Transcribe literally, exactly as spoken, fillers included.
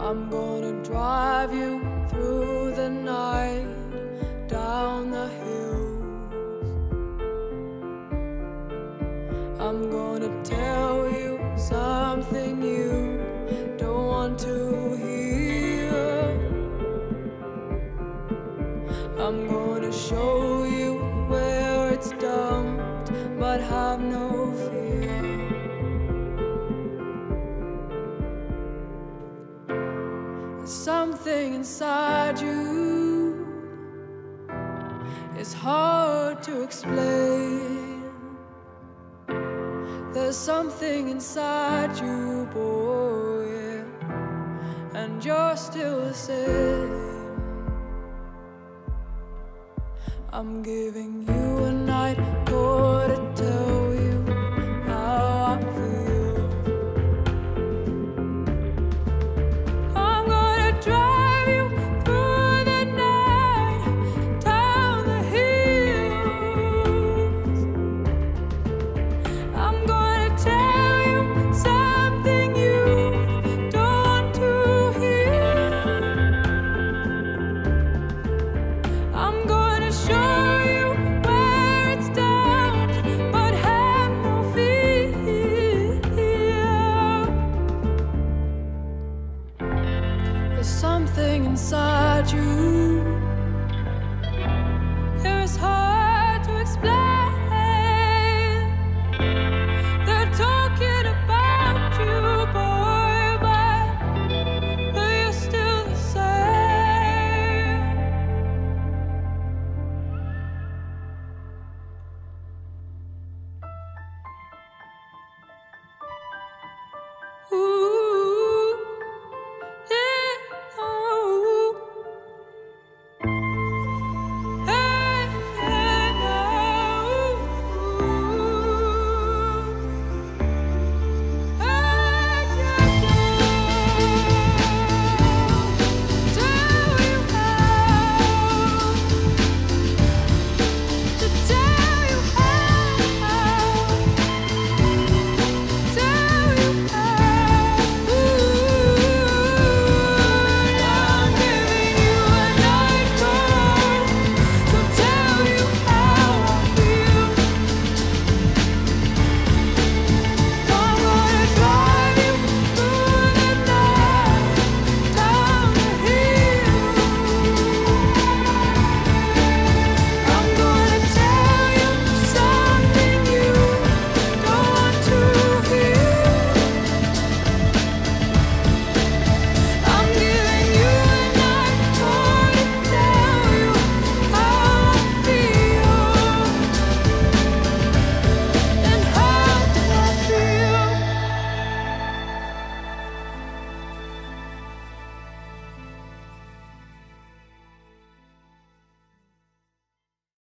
I'm gonna drive you through the night, down the hills. I'm gonna tell you something you don't want to hear. I'm gonna show you where it's dumped, but have no fear. Something inside you is hard to explain. There's something inside you, boy, yeah, and you're still the same. I'm giving you a night, boy.